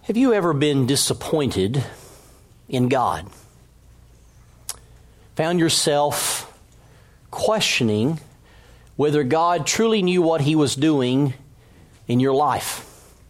Have you ever been disappointed in God? Found yourself questioning whether God truly knew what He was doing in your life?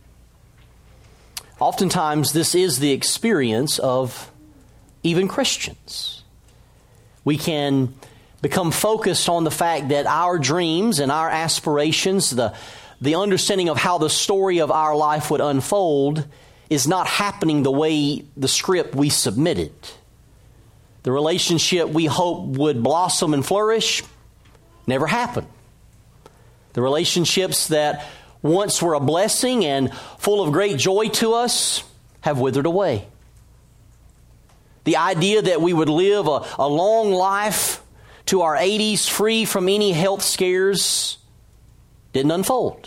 Oftentimes, this is the experience of even Christians. We can become focused on the fact that our dreams and our aspirations, the understanding of how the story of our life would unfold, is not happening the way the script we submitted. The relationship we hoped would blossom and flourish never happened. The relationships that once were a blessing and full of great joy to us have withered away. The idea that we would live a long life to our 80s free from any health scares didn't unfold.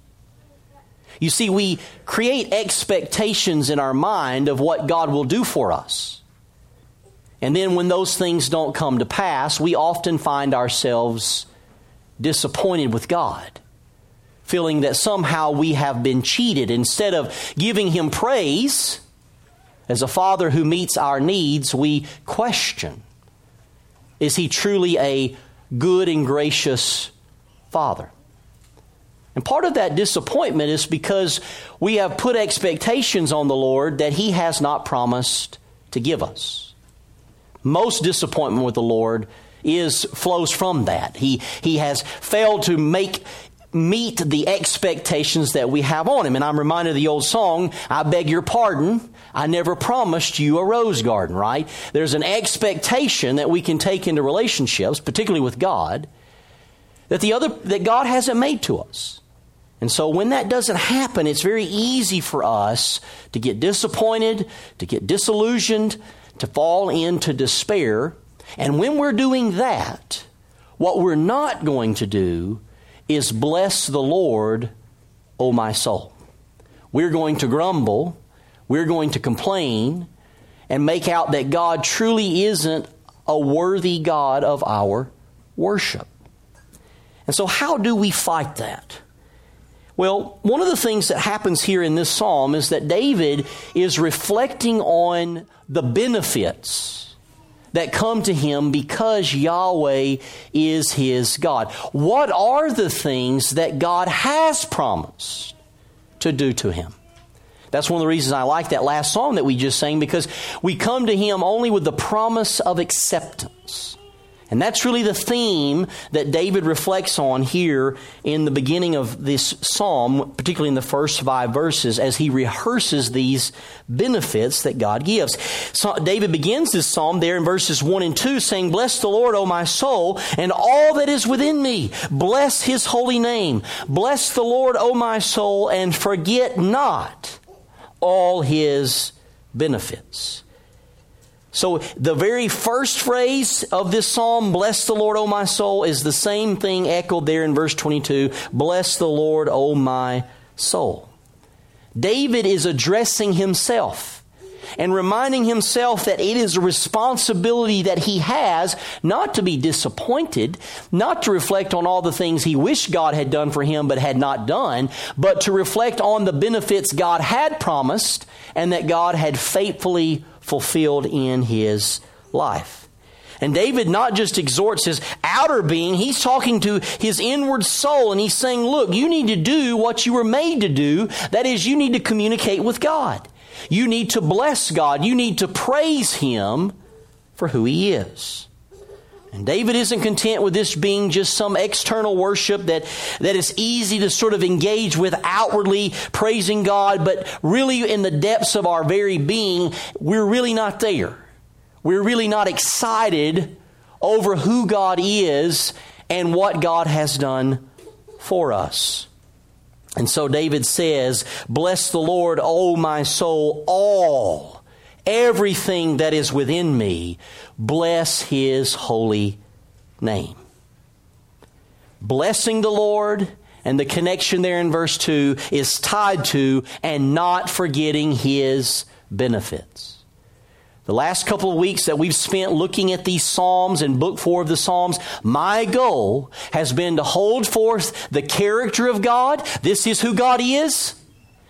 You see, we create expectations in our mind of what God will do for us. And then when those things don't come to pass, we often find ourselves disappointed with God, feeling that somehow we have been cheated. Instead of giving Him praise, as a Father who meets our needs, we question, is He truly a good and gracious Father? And part of that disappointment is because we have put expectations on the Lord that He has not promised to give us. Most disappointment with the Lord flows from that. He has failed to meet the expectations that we have on Him. And I'm reminded of the old song, I beg your pardon, I never promised you a rose garden, right? There's an expectation that we can take into relationships, particularly with God, that God hasn't made to us. And so when that doesn't happen, it's very easy for us to get disappointed, to get disillusioned, to fall into despair. And when we're doing that, what we're not going to do is bless the Lord, O my soul. We're going to grumble, we're going to complain, and make out that God truly isn't a worthy God of our worship. And so how do we fight that? Well, one of the things that happens here in this psalm is that David is reflecting on the benefits that come to him because Yahweh is his God. What are the things that God has promised to do to him? That's one of the reasons I like that last song that we just sang, because we come to Him only with the promise of acceptance. And that's really the theme that David reflects on here in the beginning of this psalm, particularly in the first 5 verses, as he rehearses these benefits that God gives. So David begins this psalm there in verses 1 and 2 saying, Bless the Lord, O my soul, and all that is within me. Bless His holy name. Bless the Lord, O my soul, and forget not all His benefits. So the very first phrase of this psalm, bless the Lord, O my soul, is the same thing echoed there in verse 22. Bless the Lord, O my soul. David is addressing himself and reminding himself that it is a responsibility that he has not to be disappointed, not to reflect on all the things he wished God had done for him but had not done, but to reflect on the benefits God had promised and that God had faithfully fulfilled in his life. And David not just exhorts his outer being, he's talking to his inward soul, and he's saying, look, you need to do what you were made to do. That is, you need to communicate with God. You need to bless God. You need to praise Him for who He is. And David isn't content with this being just some external worship that is easy to sort of engage with outwardly praising God, but really in the depths of our very being, we're really not there. We're really not excited over who God is and what God has done for us. And so David says, Bless the Lord, O my soul, everything that is within me, bless His holy name. Blessing the Lord, and the connection there in verse 2 is tied to and not forgetting His benefits. The last couple of weeks that we've spent looking at these Psalms and Book 4 of the Psalms, my goal has been to hold forth the character of God. This is who God is.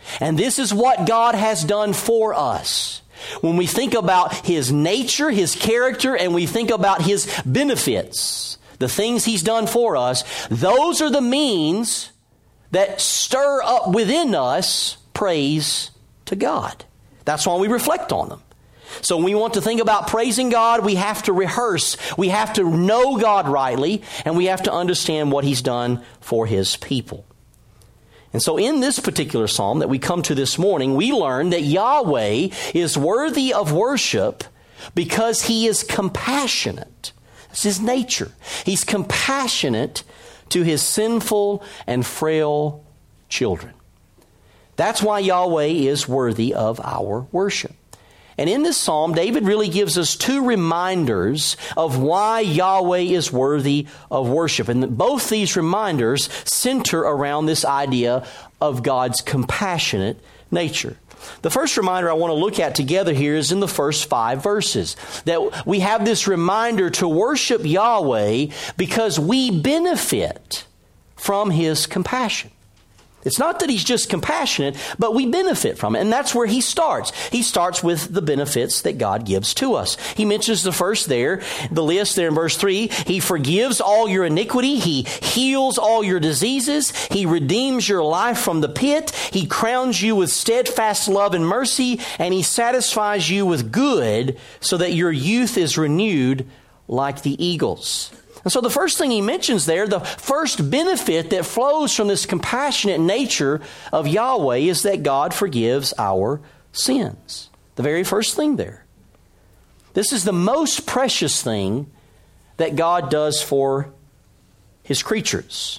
And this is what God has done for us. When we think about His nature, His character, and we think about His benefits, the things He's done for us, those are the means that stir up within us praise to God. That's why we reflect on them. So when we want to think about praising God, we have to rehearse. We have to know God rightly, and we have to understand what He's done for His people. And so in this particular psalm that we come to this morning, we learn that Yahweh is worthy of worship because He is compassionate. That's His nature. He's compassionate to His sinful and frail children. That's why Yahweh is worthy of our worship. And in this psalm, David really gives us two reminders of why Yahweh is worthy of worship. And both these reminders center around this idea of God's compassionate nature. The first reminder I want to look at together here is in the first 5 verses. That we have this reminder to worship Yahweh because we benefit from His compassion. It's not that He's just compassionate, but we benefit from it. And that's where he starts. He starts with the benefits that God gives to us. He mentions the first there, the list there in verse 3. He forgives all your iniquity. He heals all your diseases. He redeems your life from the pit. He crowns you with steadfast love and mercy. And He satisfies you with good so that your youth is renewed like the eagles. And so the first thing he mentions there, the first benefit that flows from this compassionate nature of Yahweh is that God forgives our sins. The very first thing there. This is the most precious thing that God does for His creatures.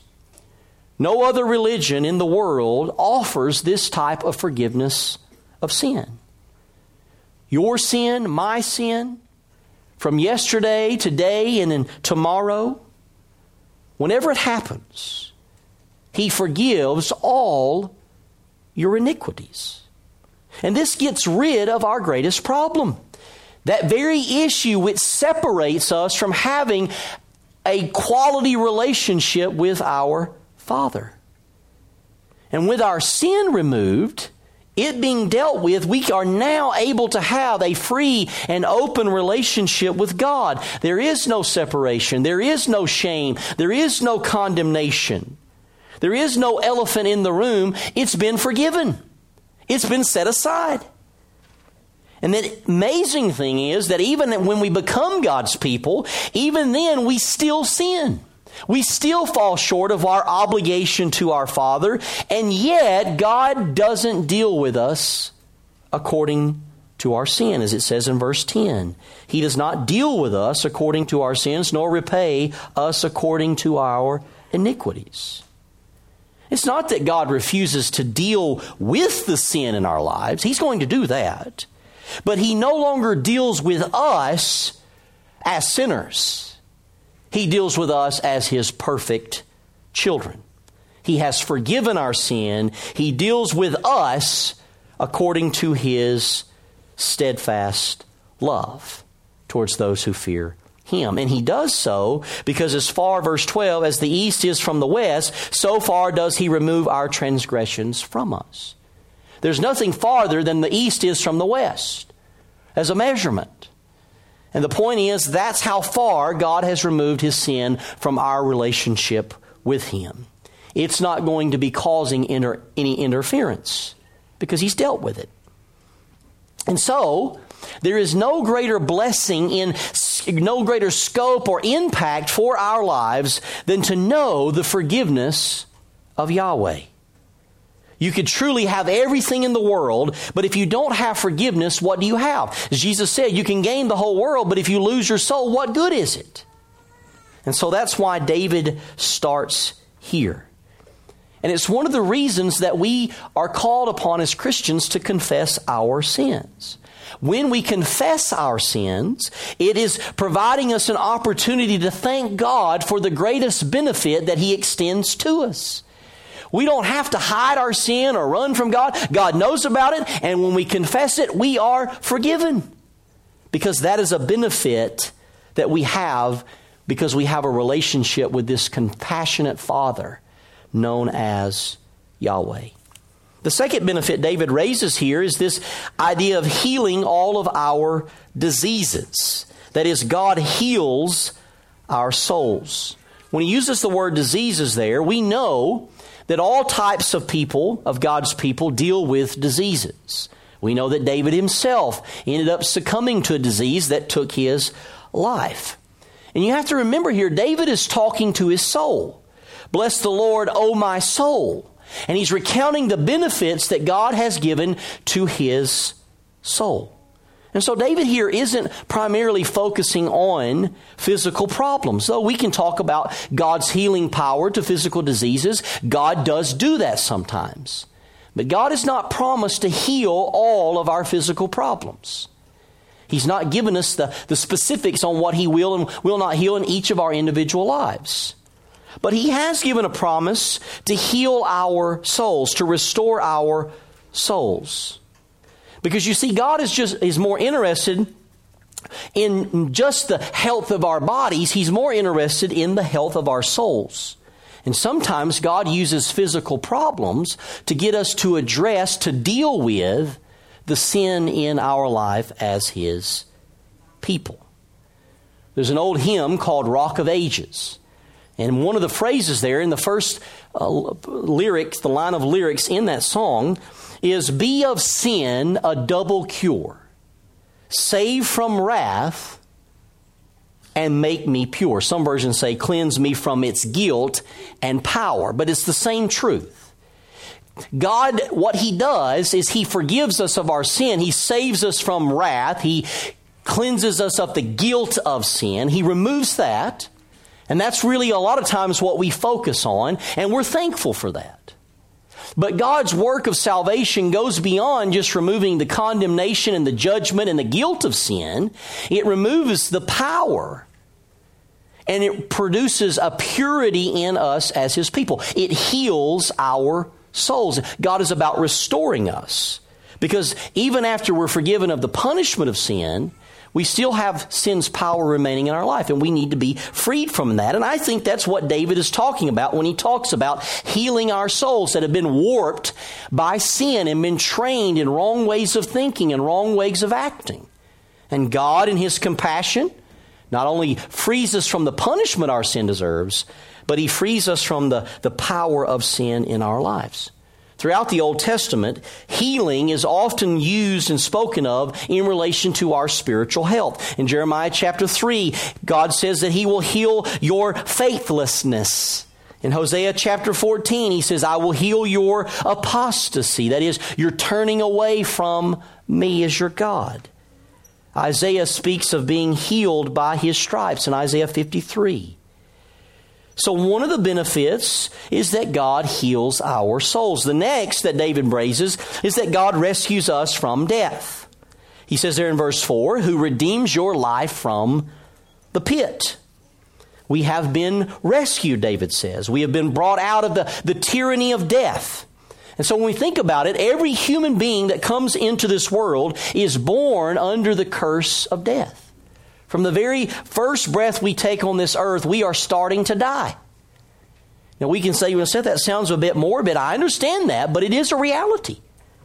No other religion in the world offers this type of forgiveness of sin. Your sin, my sin, from yesterday, today, and then tomorrow, whenever it happens, He forgives all your iniquities. And this gets rid of our greatest problem. That very issue which separates us from having a quality relationship with our Father. And with our sin removed, it being dealt with, we are now able to have a free and open relationship with God. There is no separation. There is no shame. There is no condemnation. There is no elephant in the room. It's been forgiven. It's been set aside. And the amazing thing is that even when we become God's people, even then we still sin. We still fall short of our obligation to our Father, and yet God doesn't deal with us according to our sin, as it says in verse 10. He does not deal with us according to our sins, nor repay us according to our iniquities. It's not that God refuses to deal with the sin in our lives. He's going to do that. But He no longer deals with us as sinners. He deals with us as His perfect children. He has forgiven our sin. He deals with us according to His steadfast love towards those who fear Him. And He does so because as far, verse 12, as the east is from the west, so far does He remove our transgressions from us. There's nothing farther than the east is from the west as a measurement. And the point is, that's how far God has removed His sin from our relationship with Him. It's not going to be causing any interference because He's dealt with it. And so, there is no greater blessing no greater scope or impact for our lives than to know the forgiveness of Yahweh. You could truly have everything in the world, but if you don't have forgiveness, what do you have? As Jesus said, you can gain the whole world, but if you lose your soul, what good is it? And so that's why David starts here. And it's one of the reasons that we are called upon as Christians to confess our sins. When we confess our sins, it is providing us an opportunity to thank God for the greatest benefit that He extends to us. We don't have to hide our sin or run from God. God knows about it, and when we confess it, we are forgiven. Because that is a benefit that we have because we have a relationship with this compassionate Father known as Yahweh. The second benefit David raises here is this idea of healing all of our diseases. That is, God heals our souls. When he uses the word diseases there, we know that all types of people, of God's people, deal with diseases. We know that David himself ended up succumbing to a disease that took his life. And you have to remember here, David is talking to his soul. Bless the Lord, O my soul. And he's recounting the benefits that God has given to his soul. And so David here isn't primarily focusing on physical problems. Though we can talk about God's healing power to physical diseases, God does do that sometimes. But God has not promised to heal all of our physical problems. He's not given us the specifics on what he will and will not heal in each of our individual lives. But he has given a promise to heal our souls, to restore our souls. Because you see, God is more interested in just the health of our bodies. He's more interested in the health of our souls. And sometimes God uses physical problems to get us to address, to deal with the sin in our life as his people. There's an old hymn called Rock of Ages. And one of the phrases there in the first lyrics, the line of lyrics in that song is, be of sin a double cure, save from wrath and make me pure. Some versions say cleanse me from its guilt and power, but it's the same truth. God, what he does is he forgives us of our sin. He saves us from wrath. He cleanses us of the guilt of sin. He removes that. And that's really a lot of times what we focus on, and we're thankful for that. But God's work of salvation goes beyond just removing the condemnation and the judgment and the guilt of sin. It removes the power, and it produces a purity in us as his people. It heals our souls. God is about restoring us, because even after we're forgiven of the punishment of sin, we still have sin's power remaining in our life, and we need to be freed from that. And I think that's what David is talking about when he talks about healing our souls that have been warped by sin and been trained in wrong ways of thinking and wrong ways of acting. And God, in his compassion, not only frees us from the punishment our sin deserves, but he frees us from the power of sin in our lives. Throughout the Old Testament, healing is often used and spoken of in relation to our spiritual health. In Jeremiah chapter 3, God says that he will heal your faithlessness. In Hosea chapter 14, he says, I will heal your apostasy. That is, you're turning away from me as your God. Isaiah speaks of being healed by his stripes in Isaiah 53. So one of the benefits is that God heals our souls. The next that David raises is that God rescues us from death. He says there in verse 4, who redeems your life from the pit. We have been rescued, David says. We have been brought out of the tyranny of death. And so when we think about it, every human being that comes into this world is born under the curse of death. From the very first breath we take on this earth, we are starting to die. Now we can say, well, Seth, that sounds a bit morbid. I understand that, but it is a reality.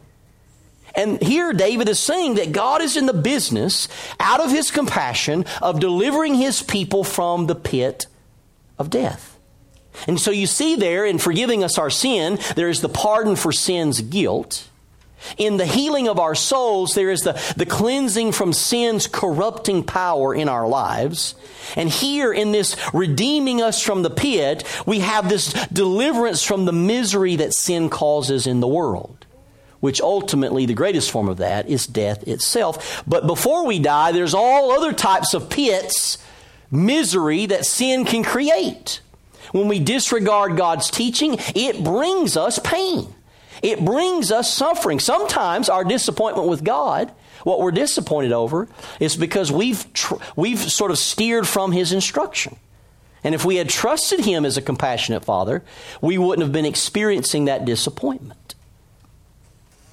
And here David is saying that God is in the business, out of his compassion, of delivering his people from the pit of death. And so you see there, in forgiving us our sin, there is the pardon for sin's guilt. In the healing of our souls, there is the cleansing from sin's corrupting power in our lives. And here in this redeeming us from the pit, we have this deliverance from the misery that sin causes in the world, which ultimately the greatest form of that is death itself. But before we die, there's all other types of pits, misery that sin can create. When we disregard God's teaching, it brings us pain. It brings us suffering. Sometimes our disappointment with God, what we're disappointed over, is because we've sort of steered from his instruction. And if we had trusted him as a compassionate Father, we wouldn't have been experiencing that disappointment.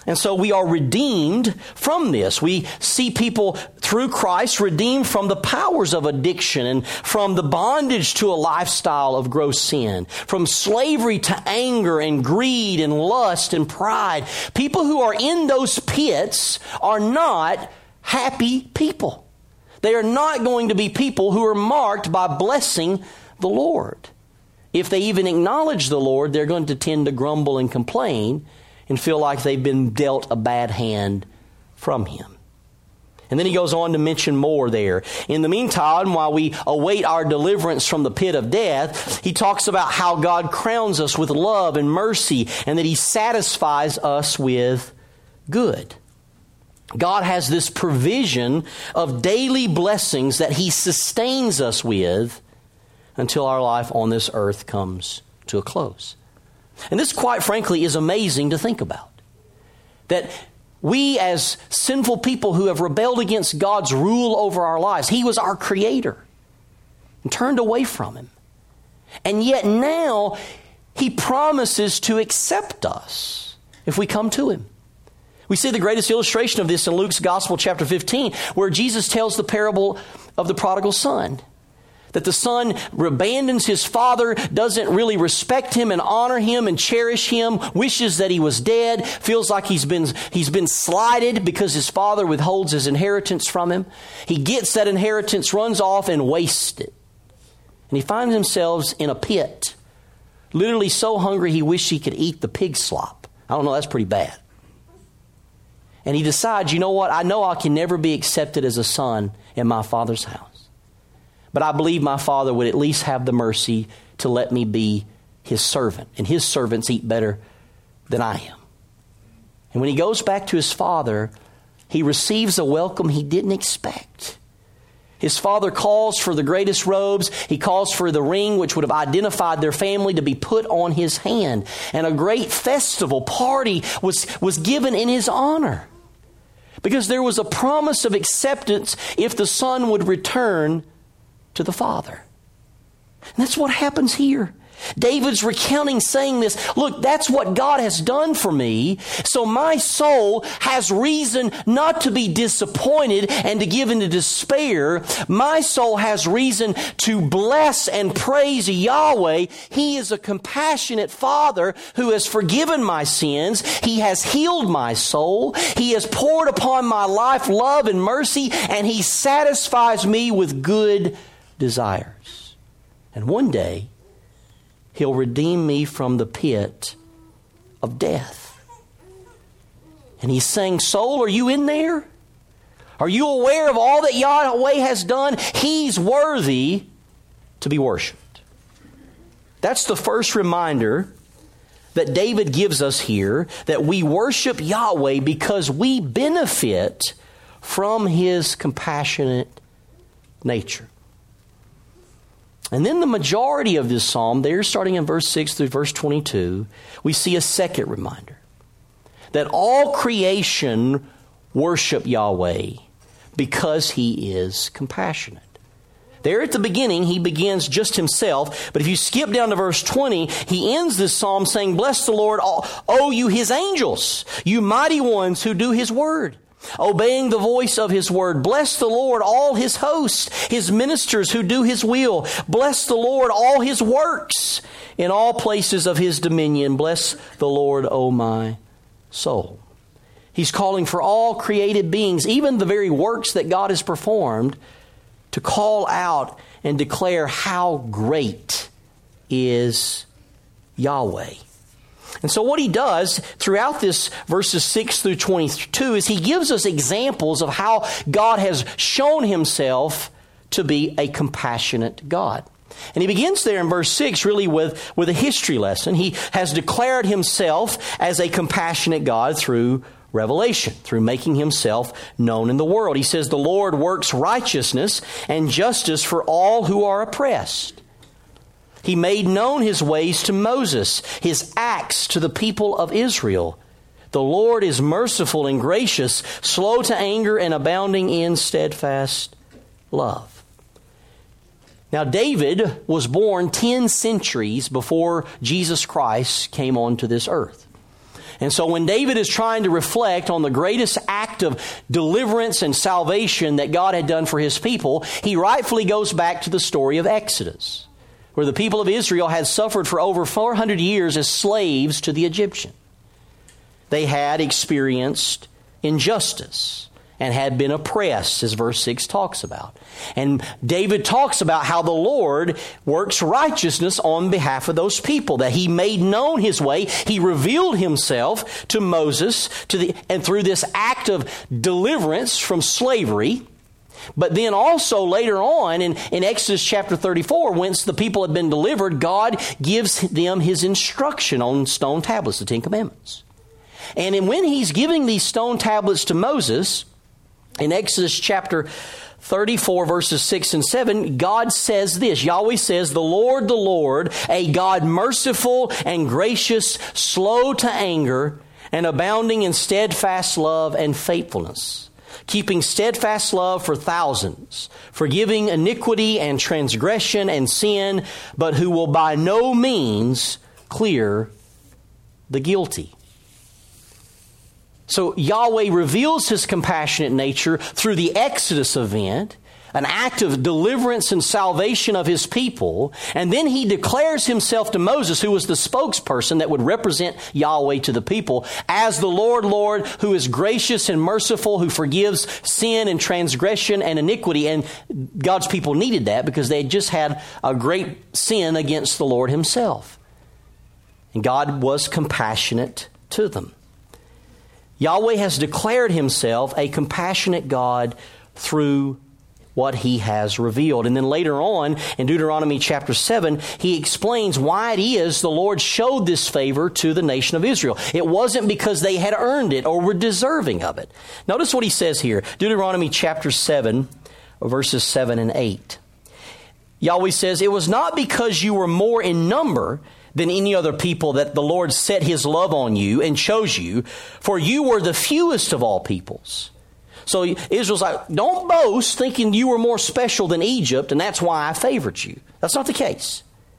And so we are redeemed from this. We see people through Christ redeemed from the powers of addiction and from the bondage to a lifestyle of gross sin, from slavery to anger and greed and lust and pride. People who are in those pits are not happy people. They are not going to be people who are marked by blessing the Lord. If they even acknowledge the Lord, they're going to tend to grumble and complain and feel like they've been dealt a bad hand from Him. And then he goes on to mention more there. In the meantime, while we await our deliverance from the pit of death, he talks about how God crowns us with love and mercy and that He satisfies us with good. God has this provision of daily blessings that He sustains us with until our life on this earth comes to a close. And this, quite frankly, is amazing to think about. That we as sinful people who have rebelled against God's rule over our lives, He was our Creator and turned away from Him. And yet now He promises to accept us if we come to Him. We see the greatest illustration of this in Luke's Gospel, chapter 15, where Jesus tells the parable of the prodigal son. That the son abandons his father, doesn't really respect him and honor him and cherish him, wishes that he was dead, feels like he's been slighted because his father withholds his inheritance from him. He gets that inheritance, runs off and wastes it. And he finds himself in a pit, literally so hungry he wished he could eat the pig slop. I don't know, that's pretty bad. And he decides, you know what, I know I can never be accepted as a son in my father's house. But I believe my father would at least have the mercy to let me be his servant. And his servants eat better than I am. And when he goes back to his father, he receives a welcome he didn't expect. His father calls for the greatest robes. He calls for the ring which would have identified their family to be put on his hand. And a great festival party was given in his honor. Because there was a promise of acceptance if the son would return to the Father. And that's what happens here. David's recounting, saying this, look, that's what God has done for me. So my soul has reason not to be disappointed and to give into despair. My soul has reason to bless and praise Yahweh. He is a compassionate Father who has forgiven my sins. He has healed my soul. He has poured upon my life love and mercy, and He satisfies me with good desires. And one day, He'll redeem me from the pit of death. And He's saying, soul, are you in there? Are you aware of all that Yahweh has done? He's worthy to be worshipped. That's the first reminder that David gives us here, that we worship Yahweh because we benefit from His compassionate nature. And then the majority of this psalm, there starting in verse 6 through verse 22, we see a second reminder that all creation worship Yahweh because He is compassionate. There at the beginning, He begins just Himself, but if you skip down to verse 20, He ends this psalm saying, bless the Lord, O you His angels, you mighty ones who do His word, obeying the voice of His word. Bless the Lord, all His hosts, His ministers who do His will. Bless the Lord, all His works in all places of His dominion. Bless the Lord, O my soul. He's calling for all created beings, even the very works that God has performed, to call out and declare how great is Yahweh. And so what he does throughout this verses 6 through 22 is he gives us examples of how God has shown Himself to be a compassionate God. And he begins there in verse 6 really with a history lesson. He has declared Himself as a compassionate God through revelation, through making Himself known in the world. He says, the Lord works righteousness and justice for all who are oppressed. He made known His ways to Moses, His acts to the people of Israel. The Lord is merciful and gracious, slow to anger and abounding in steadfast love. Now, David was born 10 centuries before Jesus Christ came onto this earth. And so when David is trying to reflect on the greatest act of deliverance and salvation that God had done for his people, he rightfully goes back to the story of Exodus, where the people of Israel had suffered for over 400 years as slaves to the Egyptian. They had experienced injustice and had been oppressed, as verse 6 talks about. And David talks about how the Lord works righteousness on behalf of those people, that he made known his way. He revealed himself to Moses and through this act of deliverance from slavery. But then also later on in Exodus chapter 34, once the people had been delivered, God gives them his instruction on stone tablets, the Ten Commandments. And when he's giving these stone tablets to Moses, in Exodus chapter 34, verses 6 and 7, God says this. Yahweh says, the Lord, a God merciful and gracious, slow to anger, and abounding in steadfast love and faithfulness, keeping steadfast love for thousands, forgiving iniquity and transgression and sin, but who will by no means clear the guilty. So Yahweh reveals his compassionate nature through the Exodus event, an act of deliverance and salvation of his people, and then he declares himself to Moses, who was the spokesperson that would represent Yahweh to the people, as the Lord, who is gracious and merciful, who forgives sin and transgression and iniquity. And God's people needed that because they had just had a great sin against the Lord himself. And God was compassionate to them. Yahweh has declared himself a compassionate God through what he has revealed. And then later on, in Deuteronomy chapter 7, he explains why it is the Lord showed this favor to the nation of Israel. It wasn't because they had earned it or were deserving of it. Notice what he says here, Deuteronomy chapter 7, verses 7 and 8. Yahweh says, it was not because you were more in number than any other people that the Lord set his love on you and chose you, for you were the fewest of all peoples. So Israel's like, don't boast thinking you were more special than Egypt, and that's why I favored you. That's not the case.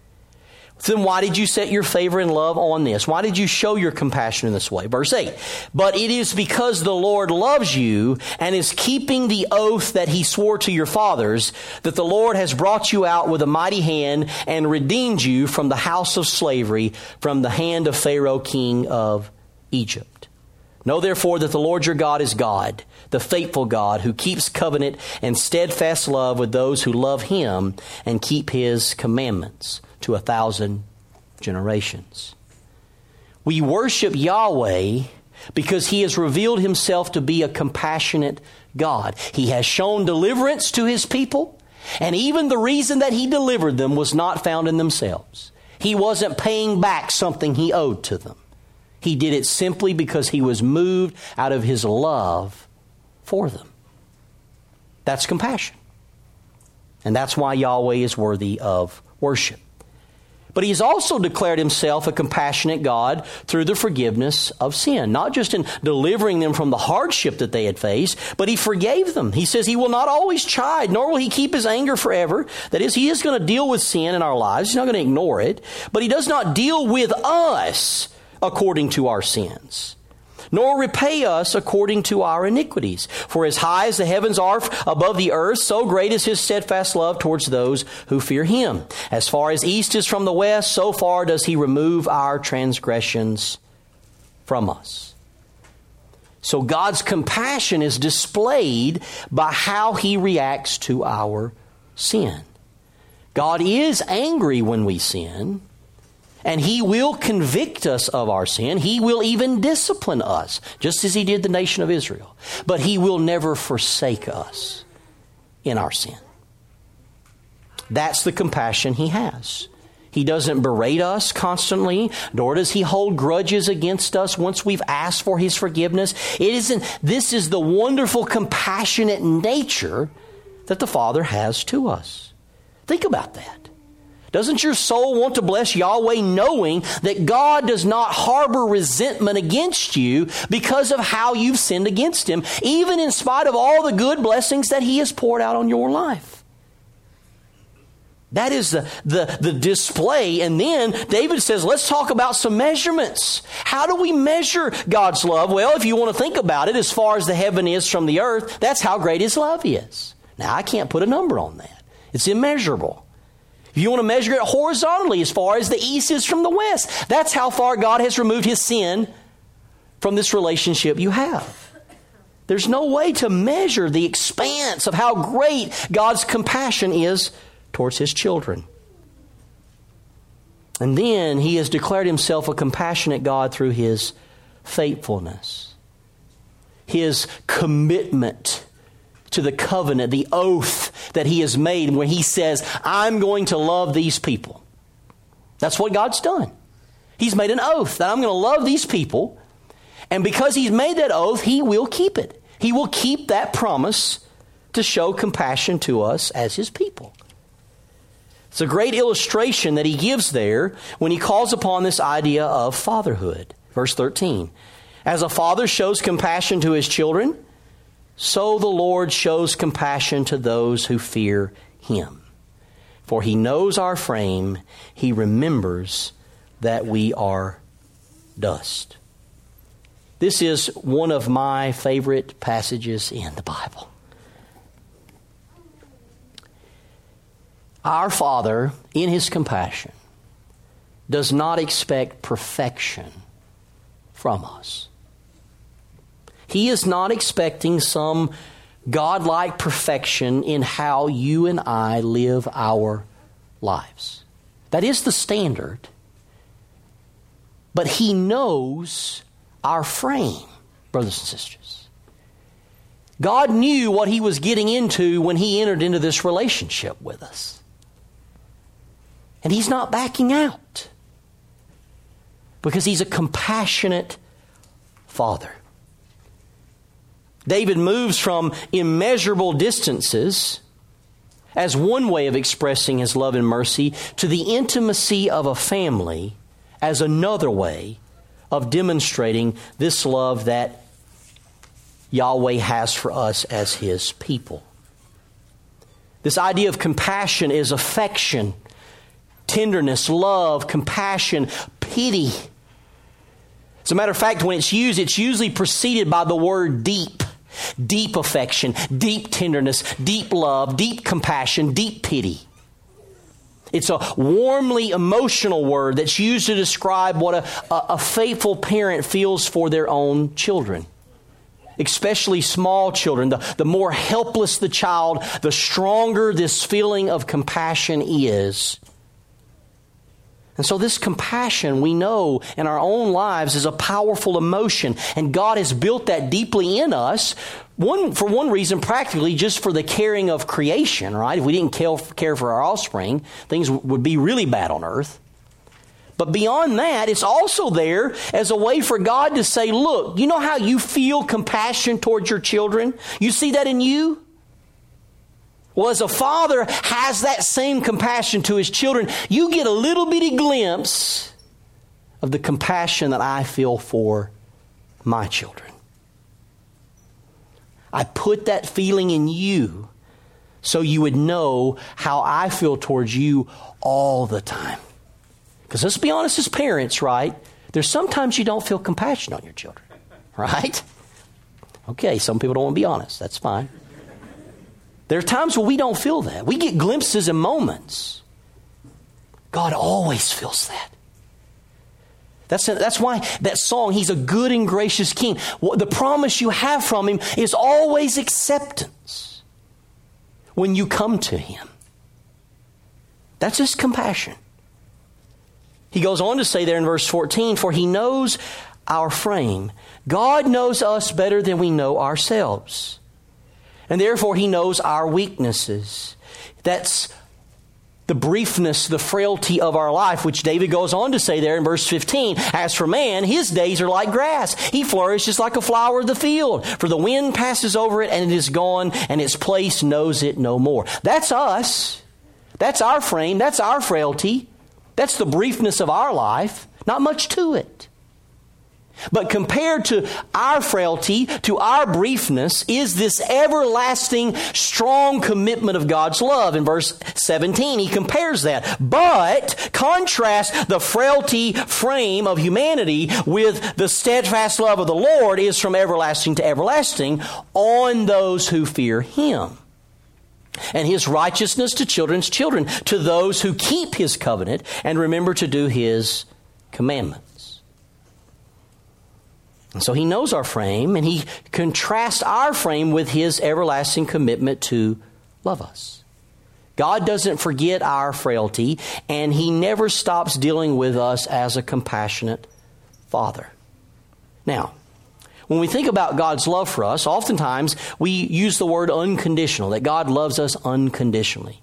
Then why did you set your favor and love on this? Why did you show your compassion in this way? Verse 8, but it is because the Lord loves you and is keeping the oath that he swore to your fathers, that the Lord has brought you out with a mighty hand and redeemed you from the house of slavery, from the hand of Pharaoh, king of Egypt. Know therefore that the Lord your God is God, the faithful God, who keeps covenant and steadfast love with those who love him and keep his commandments to 1,000 generations. We worship Yahweh because he has revealed himself to be a compassionate God. He has shown deliverance to his people, and even the reason that he delivered them was not found in themselves. He wasn't paying back something he owed to them. He did it simply because he was moved out of his love for them. That's compassion. And that's why Yahweh is worthy of worship. But he's also declared himself a compassionate God through the forgiveness of sin. Not just in delivering them from the hardship that they had faced, but he forgave them. He says he will not always chide, nor will he keep his anger forever. That is, he is going to deal with sin in our lives. He's not going to ignore it. But he does not deal with us according to our sins, nor repay us according to our iniquities. For as high as the heavens are above the earth, so great is his steadfast love towards those who fear him. As far as east is from the west, so far does he remove our transgressions from us. So God's compassion is displayed by how he reacts to our sin. God is angry when we sin, and he will convict us of our sin. He will even discipline us, just as he did the nation of Israel. But he will never forsake us in our sin. That's the compassion he has. He doesn't berate us constantly, nor does he hold grudges against us once we've asked for his forgiveness. This is the wonderful, compassionate nature that the Father has to us. Think about that. Doesn't your soul want to bless Yahweh knowing that God does not harbor resentment against you because of how you've sinned against him, even in spite of all the good blessings that he has poured out on your life? That is the display. And then David says, let's talk about some measurements. How do we measure God's love? Well, if you want to think about it, as far as the heaven is from the earth, that's how great His love is. Now, I can't put a number on that. It's immeasurable. If you want to measure it horizontally, as far as the east is from the west, that's how far God has removed His sin from this relationship you have. There's no way to measure the expanse of how great God's compassion is towards His children. And then He has declared Himself a compassionate God through His faithfulness, His commitment to the covenant, the oath that He has made when He says, I'm going to love these people. That's what God's done. He's made an oath that I'm going to love these people. And because He's made that oath, He will keep it. He will keep that promise to show compassion to us as His people. It's a great illustration that He gives there when He calls upon this idea of fatherhood. Verse 13, as a father shows compassion to his children, so the Lord shows compassion to those who fear Him. For He knows our frame, He remembers that we are dust. This is one of my favorite passages in the Bible. Our Father, in His compassion, does not expect perfection from us. He is not expecting some godlike perfection in how you and I live our lives. That is the standard. But He knows our frame, brothers and sisters. God knew what He was getting into when He entered into this relationship with us. And He's not backing out. Because He's a compassionate Father. David moves from immeasurable distances as one way of expressing his love and mercy to the intimacy of a family as another way of demonstrating this love that Yahweh has for us as His people. This idea of compassion is affection, tenderness, love, compassion, pity. As a matter of fact, when it's used, it's usually preceded by the word deep. Deep affection, deep tenderness, deep love, deep compassion, deep pity. It's a warmly emotional word that's used to describe what a faithful parent feels for their own children. Especially small children. The more helpless the child, the stronger this feeling of compassion is. And so this compassion, we know in our own lives, is a powerful emotion. And God has built that deeply in us. For one reason, practically just for the caring of creation, right? If we didn't care for our offspring, things would be really bad on earth. But beyond that, it's also there as a way for God to say, look, you know how you feel compassion towards your children? You see that in you? Well, as a father has that same compassion to his children, you get a little bitty glimpse of the compassion that I feel for my children. I put that feeling in you so you would know how I feel towards you all the time. Because let's be honest as parents, right? There's sometimes you don't feel compassion on your children, right? Okay, some people don't want to be honest. That's fine. There are times where we don't feel that. We get glimpses and moments. God always feels that. That's why that song, He's a good and gracious King. The promise you have from Him is always acceptance when you come to Him. That's His compassion. He goes on to say there in verse 14, for He knows our frame. God knows us better than we know ourselves. And therefore He knows our weaknesses. That's the briefness, the frailty of our life, which David goes on to say there in verse 15. As for man, his days are like grass. He flourishes like a flower of the field. For the wind passes over it and it is gone, and its place knows it no more. That's us. That's our frame. That's our frailty. That's the briefness of our life. Not much to it. But compared to our frailty, to our briefness, is this everlasting, strong commitment of God's love. In verse 17, he compares that. But contrast the frailty frame of humanity with the steadfast love of the Lord is from everlasting to everlasting on those who fear Him. And His righteousness to children's children, to those who keep His covenant and remember to do His commandments. And so He knows our frame, and He contrasts our frame with His everlasting commitment to love us. God doesn't forget our frailty, and He never stops dealing with us as a compassionate Father. Now, when we think about God's love for us, oftentimes we use the word unconditional, that God loves us unconditionally.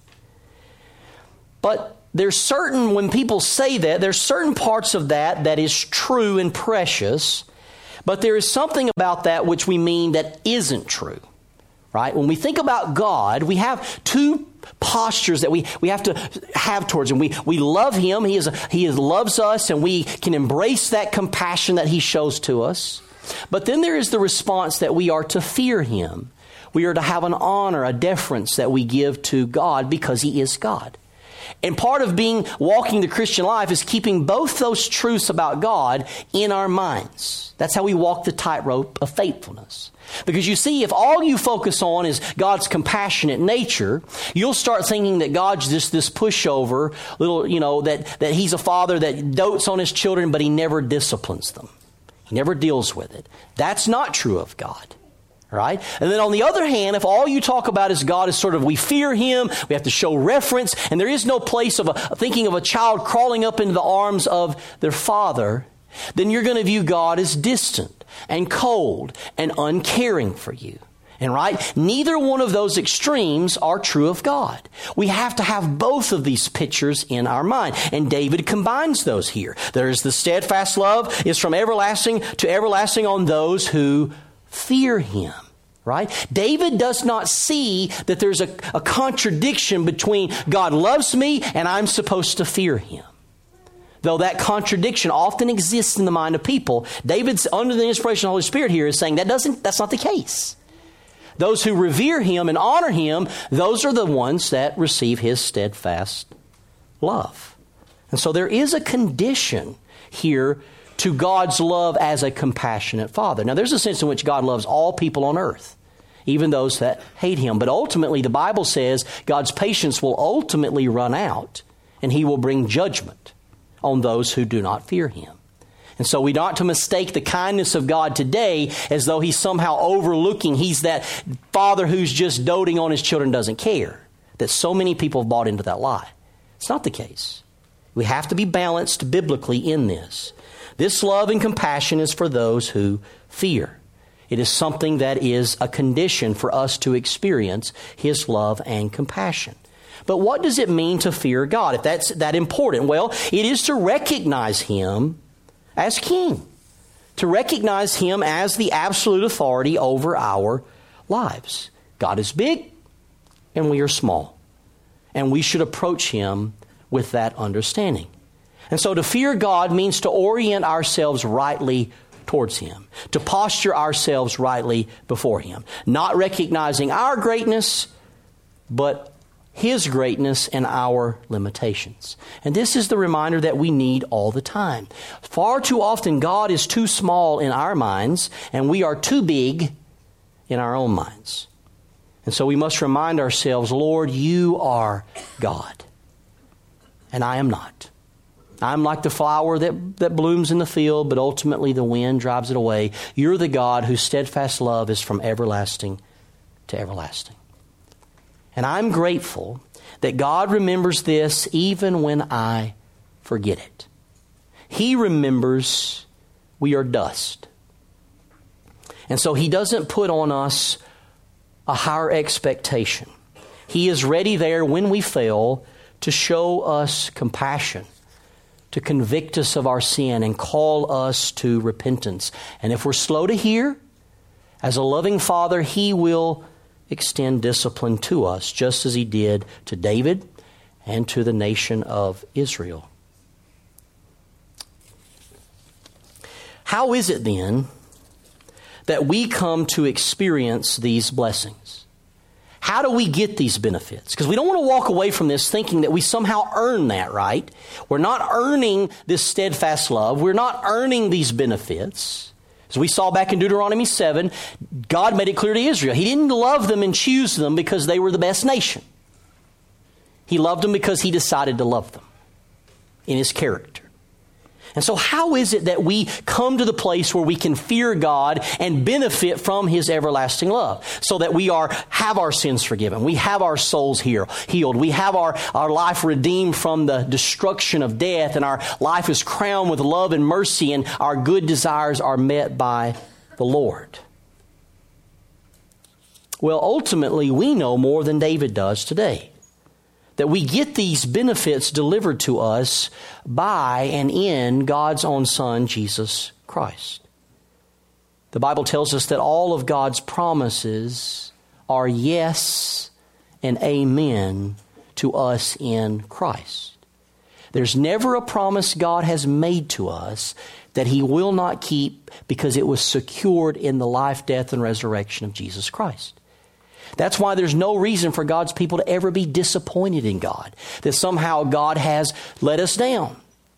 But when people say that, there's certain parts of that is true and precious. But there is something about that which we mean that isn't true, right? When we think about God, we have two postures that we have to have towards Him. We love Him. He loves us, and we can embrace that compassion that He shows to us. But then there is the response that we are to fear Him. We are to have an honor, a deference that we give to God because He is God. And part of walking the Christian life is keeping both those truths about God in our minds. That's how we walk the tightrope of faithfulness. Because you see, if all you focus on is God's compassionate nature, you'll start thinking that God's just this pushover, that He's a father that dotes on His children, but He never disciplines them. He never deals with it. That's not true of God. Right? And then on the other hand, if all you talk about is God is sort of we fear Him, we have to show reverence, and there is no place of thinking of a child crawling up into the arms of their father, then you're going to view God as distant and cold and uncaring for you. And right? Neither one of those extremes are true of God. We have to have both of these pictures in our mind. And David combines those here. There's the steadfast love is from everlasting to everlasting on those who fear Him, right? David does not see that there's a contradiction between God loves me and I'm supposed to fear Him. Though that contradiction often exists in the mind of people, David's under the inspiration of the Holy Spirit here is saying that's not the case. Those who revere Him and honor Him, those are the ones that receive His steadfast love. And so there is a condition here to God's love as a compassionate Father. Now, there's a sense in which God loves all people on earth, even those that hate Him. But ultimately, the Bible says God's patience will ultimately run out, and He will bring judgment on those who do not fear Him. And so we not to mistake the kindness of God today as though He's somehow overlooking. He's that father who's just doting on His children, doesn't care. That so many people have bought into that lie. It's not the case. We have to be balanced biblically in this. This love and compassion is for those who fear. It is something that is a condition for us to experience His love and compassion. But what does it mean to fear God, if that's that important? Well, it is to recognize Him as King, to recognize Him as the absolute authority over our lives. God is big and we are small, and we should approach Him with that understanding. And so to fear God means to orient ourselves rightly towards Him, to posture ourselves rightly before Him, not recognizing our greatness, but His greatness and our limitations. And this is the reminder that we need all the time. Far too often, God is too small in our minds, and we are too big in our own minds. And so we must remind ourselves, Lord, You are God, and I am not. I'm like the flower that blooms in the field, but ultimately the wind drives it away. You're the God whose steadfast love is from everlasting to everlasting. And I'm grateful that God remembers this even when I forget it. He remembers we are dust. And so He doesn't put on us a higher expectation. He is ready there when we fail to show us compassion, to convict us of our sin and call us to repentance. And if we're slow to hear, as a loving Father, He will extend discipline to us, just as He did to David and to the nation of Israel. How is it then that we come to experience these blessings? How do we get these benefits? Because we don't want to walk away from this thinking that we somehow earn that, right? We're not earning this steadfast love. We're not earning these benefits. As we saw back in Deuteronomy 7, God made it clear to Israel. He didn't love them and choose them because they were the best nation. He loved them because He decided to love them in His character. And so how is it that we come to the place where we can fear God and benefit from His everlasting love? So that we have our sins forgiven. We have our souls healed. We have our life redeemed from the destruction of death. And our life is crowned with love and mercy. And our good desires are met by the Lord. Well, ultimately, we know more than David does today. That we get these benefits delivered to us by and in God's own Son, Jesus Christ. The Bible tells us that all of God's promises are yes and amen to us in Christ. There's never a promise God has made to us that He will not keep because it was secured in the life, death, and resurrection of Jesus Christ. That's why there's no reason for God's people to ever be disappointed in God, that somehow God has let us down.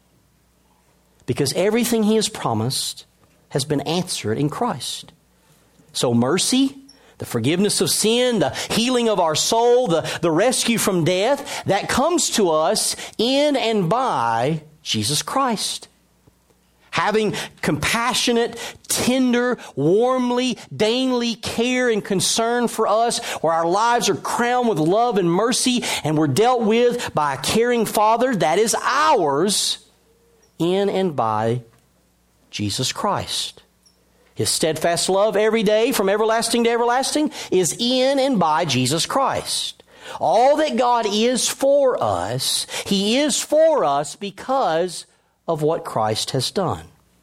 Because everything He has promised has been answered in Christ. So mercy, the forgiveness of sin, the healing of our soul, the rescue from death, that comes to us in and by Jesus Christ. Having compassionate, tender, warmly, daily care and concern for us, where our lives are crowned with love and mercy, and we're dealt with by a caring Father, that is ours in and by Jesus Christ. His steadfast love every day from everlasting to everlasting is in and by Jesus Christ. All that God is for us, He is for us because of what Christ has done.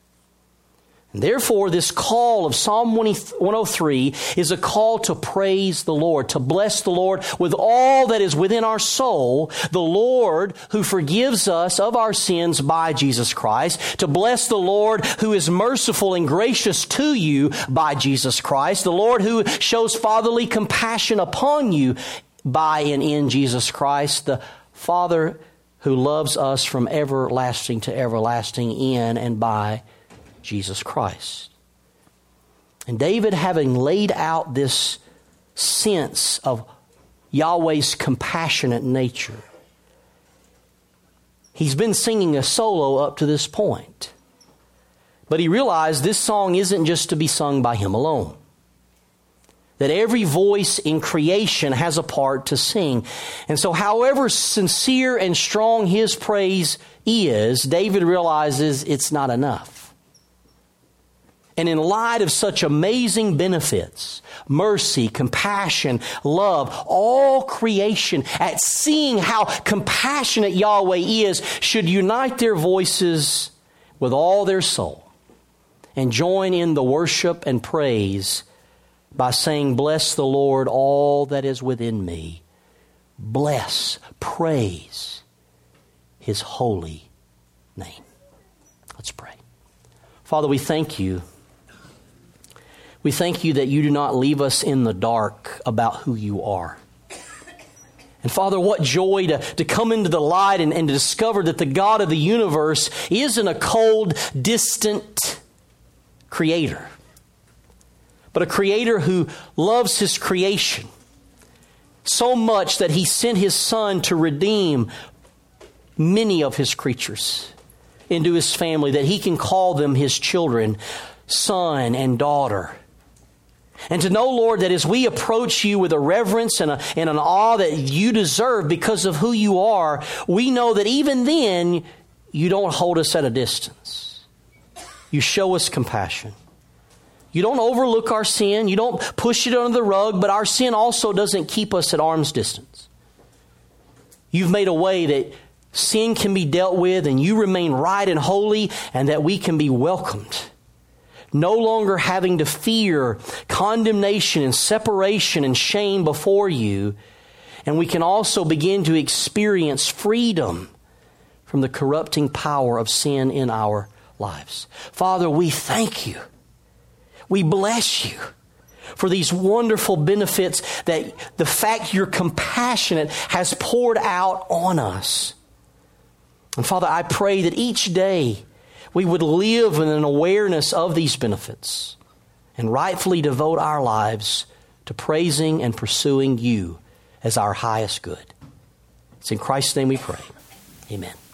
And therefore, this call of Psalm 103 is a call to praise the Lord, to bless the Lord with all that is within our soul, the Lord who forgives us of our sins by Jesus Christ, to bless the Lord who is merciful and gracious to you by Jesus Christ, the Lord who shows fatherly compassion upon you by and in Jesus Christ, the Father who loves us from everlasting to everlasting in and by Jesus Christ. And David, having laid out this sense of Yahweh's compassionate nature, he's been singing a solo up to this point. But he realized this song isn't just to be sung by him alone. That every voice in creation has a part to sing. And so however sincere and strong his praise is, David realizes it's not enough. And in light of such amazing benefits, mercy, compassion, love, all creation, at seeing how compassionate Yahweh is, should unite their voices with all their soul and join in the worship and praise by saying, "Bless the Lord, all that is within me. Bless, praise His holy name." Let's pray. Father, we thank You. We thank You that You do not leave us in the dark about who You are. And Father, what joy to come into the light and to discover that the God of the universe isn't a cold, distant creator, but a creator who loves His creation so much that He sent His Son to redeem many of His creatures into His family, that He can call them His children, son and daughter. And to know, Lord, that as we approach You with a reverence and an awe that You deserve because of who You are, we know that even then, You don't hold us at a distance. You show us compassion. You don't overlook our sin. You don't push it under the rug, but our sin also doesn't keep us at arm's distance. You've made a way that sin can be dealt with and You remain right and holy, and that we can be welcomed. No longer having to fear condemnation and separation and shame before You. And we can also begin to experience freedom from the corrupting power of sin in our lives. Father, we thank you. We bless you for these wonderful benefits that the fact you're compassionate has poured out on us. And Father, I pray that each day we would live in an awareness of these benefits and rightfully devote our lives to praising and pursuing you as our highest good. It's in Christ's name we pray. Amen.